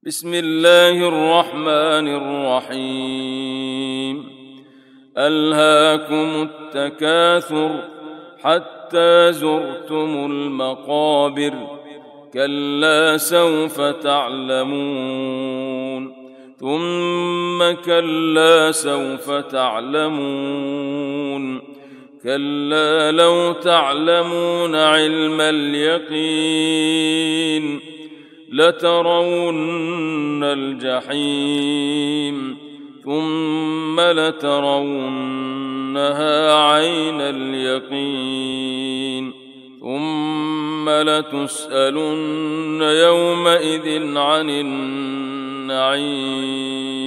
بسم الله الرحمن الرحيم. ألهاكم التكاثر حتى زرتم المقابر، كلا سوف تعلمون ثم كلا سوف تعلمون، كلا لو تعلمون علم اليقين لترون الجحيم ثم لترونها عين اليقين ثم لتسألن يومئذ عن النعيم.